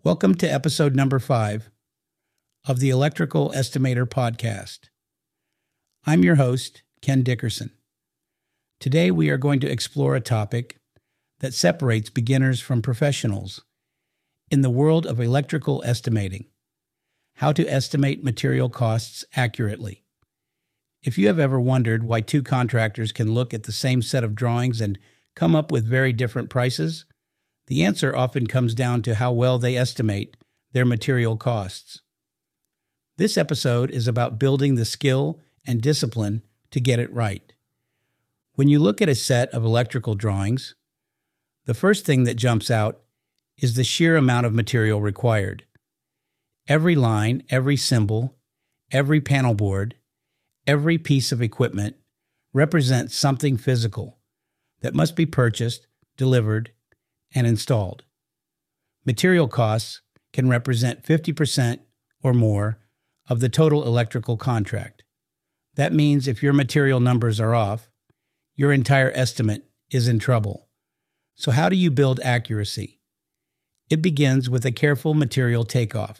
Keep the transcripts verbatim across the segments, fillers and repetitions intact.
Welcome to episode number five of the Electrical Estimator Podcast. I'm your host, Ken Dickerson. Today we are going to explore a topic that separates beginners from professionals in the world of electrical estimating: how to estimate material costs accurately. If you have ever wondered why two contractors can look at the same set of drawings and come up with very different prices, the answer often comes down to how well they estimate their material costs. This episode is about building the skill and discipline to get it right. When you look at a set of electrical drawings, the first thing that jumps out is the sheer amount of material required. Every line, every symbol, every panel board, every piece of equipment represents something physical that must be purchased, delivered, and installed. Material costs can represent fifty percent or more of the total electrical contract. That means if your material numbers are off, your entire estimate is in trouble. So how do you build accuracy? It begins with a careful material takeoff.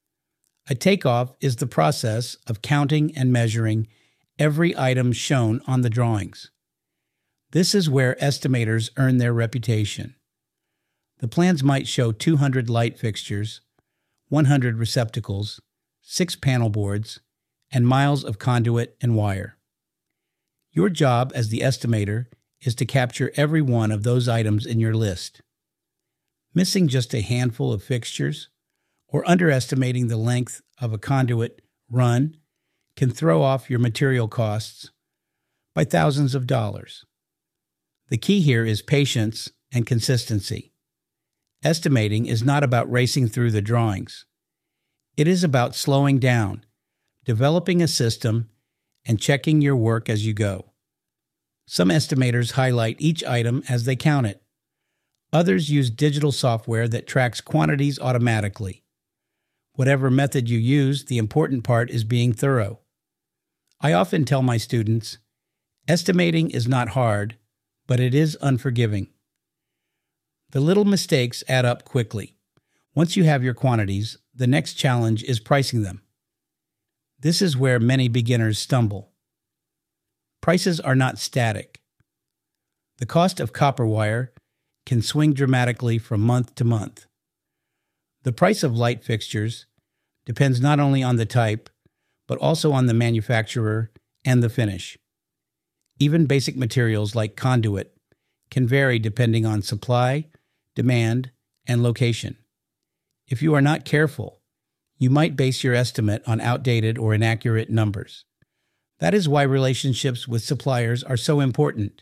A takeoff is the process of counting and measuring every item shown on the drawings. This is where estimators earn their reputation. The plans might show two hundred light fixtures, one hundred receptacles, six panel boards, and miles of conduit and wire. Your job as the estimator is to capture every one of those items in your list. Missing just a handful of fixtures or underestimating the length of a conduit run can throw off your material costs by thousands of dollars. The key here is patience and consistency. Estimating is not about racing through the drawings. It is about slowing down, developing a system, and checking your work as you go. Some estimators highlight each item as they count it. Others use digital software that tracks quantities automatically. Whatever method you use, the important part is being thorough. I often tell my students, estimating is not hard, but it is unforgiving. The little mistakes add up quickly. Once you have your quantities, the next challenge is pricing them. This is where many beginners stumble. Prices are not static. The cost of copper wire can swing dramatically from month to month. The price of light fixtures depends not only on the type, but also on the manufacturer and the finish. Even basic materials like conduit can vary depending on supply, demand, and location. If you are not careful, you might base your estimate on outdated or inaccurate numbers. That is why relationships with suppliers are so important.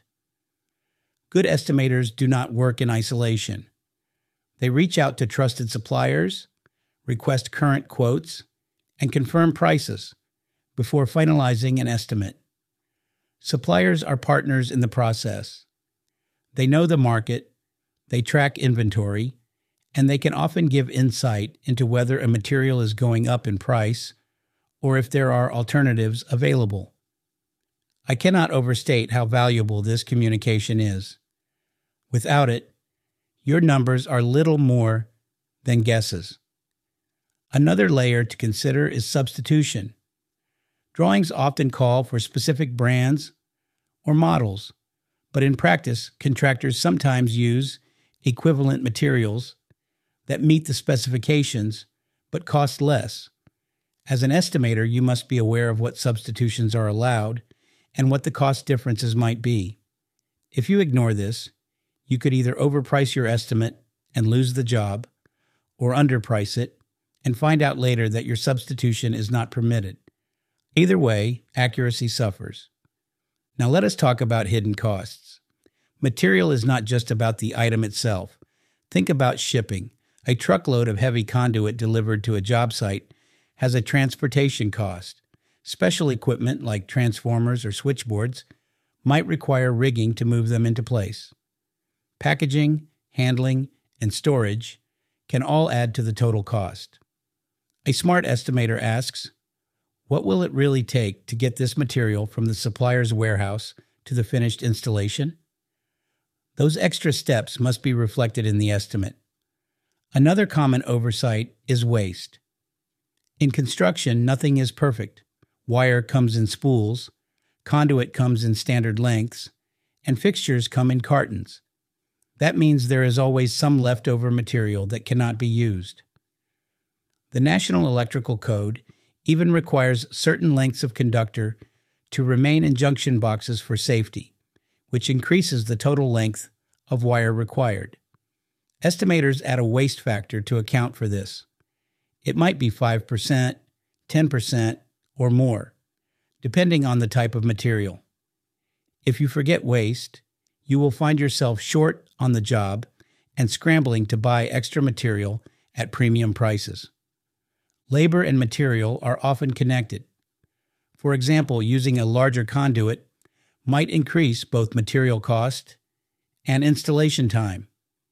Good estimators do not work in isolation. They reach out to trusted suppliers, request current quotes, and confirm prices before finalizing an estimate. Suppliers are partners in the process. They know the market, they track inventory, and they can often give insight into whether a material is going up in price or if there are alternatives available. I cannot overstate how valuable this communication is. Without it, your numbers are little more than guesses. Another layer to consider is substitution. Drawings often call for specific brands or models, but in practice, contractors sometimes use equivalent materials that meet the specifications but cost less. As an estimator, you must be aware of what substitutions are allowed and what the cost differences might be. If you ignore this, you could either overprice your estimate and lose the job, or underprice it and find out later that your substitution is not permitted. Either way, accuracy suffers. Now let us talk about hidden costs. Material is not just about the item itself. Think about shipping. A truckload of heavy conduit delivered to a job site has a transportation cost. Special equipment like transformers or switchboards might require rigging to move them into place. Packaging, handling, and storage can all add to the total cost. A smart estimator asks, what will it really take to get this material from the supplier's warehouse to the finished installation? Those extra steps must be reflected in the estimate. Another common oversight is waste. In construction, nothing is perfect. Wire comes in spools, conduit comes in standard lengths, and fixtures come in cartons. That means there is always some leftover material that cannot be used. The National Electrical Code even requires certain lengths of conductor to remain in junction boxes for safety, which increases the total length of wire required. Estimators add a waste factor to account for this. It might be five percent, ten percent, or more, depending on the type of material. If you forget waste, you will find yourself short on the job and scrambling to buy extra material at premium prices. Labor and material are often connected. For example, using a larger conduit might increase both material cost and installation time.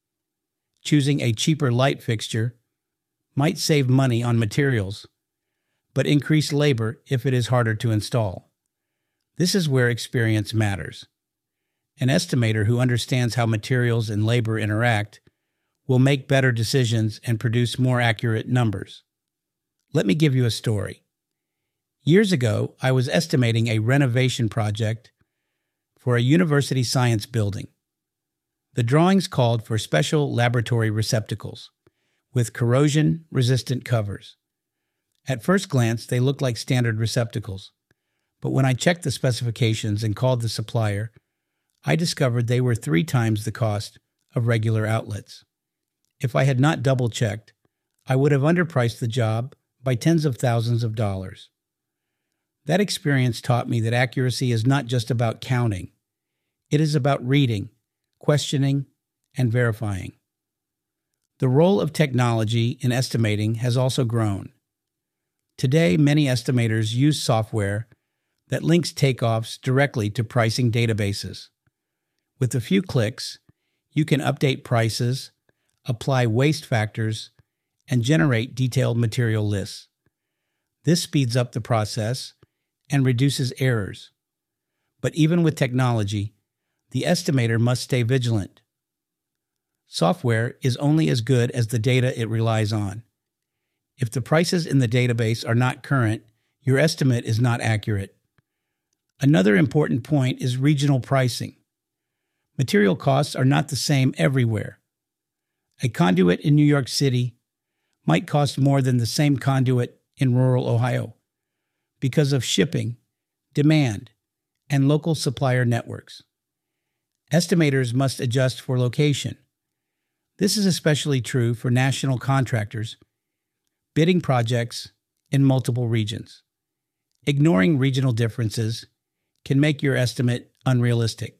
Choosing a cheaper light fixture might save money on materials, but increase labor if it is harder to install. This is where experience matters. An estimator who understands how materials and labor interact will make better decisions and produce more accurate numbers. Let me give you a story. Years ago, I was estimating a renovation project for a university science building. The drawings called for special laboratory receptacles with corrosion-resistant covers. At first glance, they looked like standard receptacles, but when I checked the specifications and called the supplier, I discovered they were three times the cost of regular outlets. If I had not double-checked, I would have underpriced the job by tens of thousands of dollars. That experience taught me that accuracy is not just about counting. It is about reading, questioning, and verifying. The role of technology in estimating has also grown. Today, many estimators use software that links takeoffs directly to pricing databases. With a few clicks, you can update prices, apply waste factors, and generate detailed material lists. This speeds up the process and reduces errors. But even with technology, the estimator must stay vigilant. Software is only as good as the data it relies on. If the prices in the database are not current, your estimate is not accurate. Another important point is regional pricing. Material costs are not the same everywhere. A conduit in New York City might cost more than the same conduit in rural Ohio because of shipping, demand, and local supplier networks. Estimators must adjust for location. This is especially true for national contractors bidding projects in multiple regions. Ignoring regional differences can make your estimate unrealistic.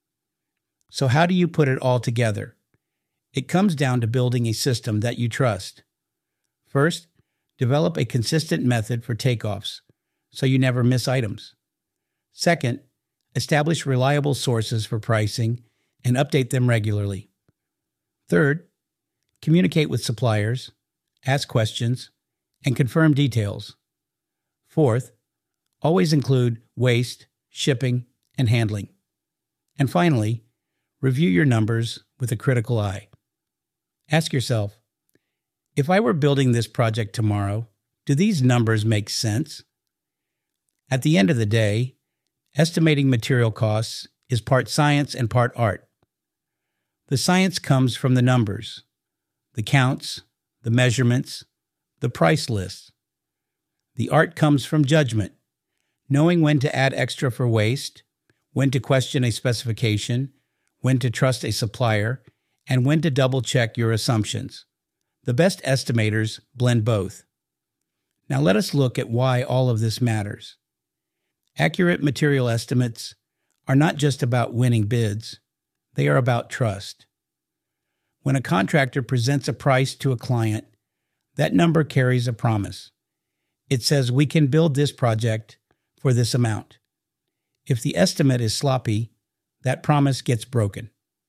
So how do you put it all together? It comes down to building a system that you trust. First, develop a consistent method for takeoffs so you never miss items. Second, establish reliable sources for pricing and update them regularly. Third, communicate with suppliers, ask questions, and confirm details. Fourth, always include waste, shipping, and handling. And finally, review your numbers with a critical eye. Ask yourself, if I were building this project tomorrow, do these numbers make sense? At the end of the day, estimating material costs is part science and part art. The science comes from the numbers, the counts, the measurements, the price lists. The art comes from judgment, knowing when to add extra for waste, when to question a specification, when to trust a supplier, and when to double-check your assumptions. The best estimators blend both. Now let us look at why all of this matters. Accurate material estimates are not just about winning bids, they are about trust. When a contractor presents a price to a client, that number carries a promise. It says we can build this project for this amount. If the estimate is sloppy, that promise gets broken.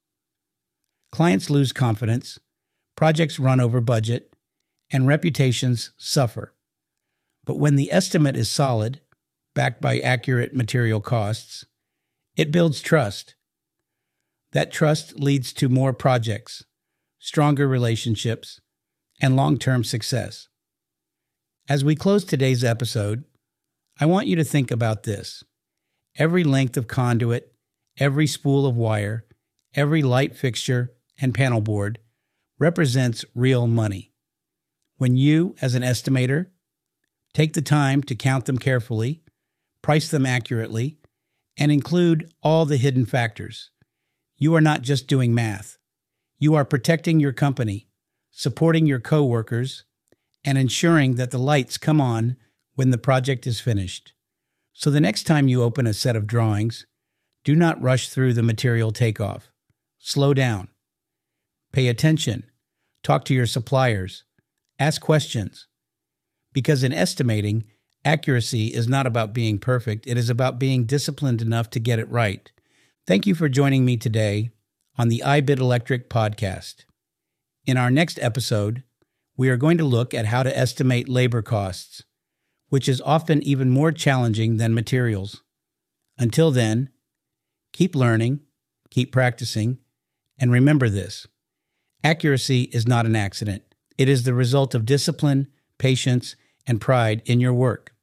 Clients lose confidence, projects run over budget, and reputations suffer. But when the estimate is solid, backed by accurate material costs, it builds trust. That trust leads to more projects, stronger relationships, and long-term success. As we close today's episode, I want you to think about this. Every length of conduit, every spool of wire, every light fixture and panel board represents real money. When you, as an estimator, take the time to count them carefully, price them accurately, and include all the hidden factors, you are not just doing math. You are protecting your company, supporting your coworkers, and ensuring that the lights come on when the project is finished. So the next time you open a set of drawings, do not rush through the material takeoff. Slow down. Pay attention. Talk to your suppliers. Ask questions. Because in estimating, accuracy is not about being perfect. It is about being disciplined enough to get it right. Thank you for joining me today on the iBid Electric podcast. In our next episode, we are going to look at how to estimate labor costs, which is often even more challenging than materials. Until then, keep learning, keep practicing, and remember this: accuracy is not an accident. It is the result of discipline, patience, and pride in your work.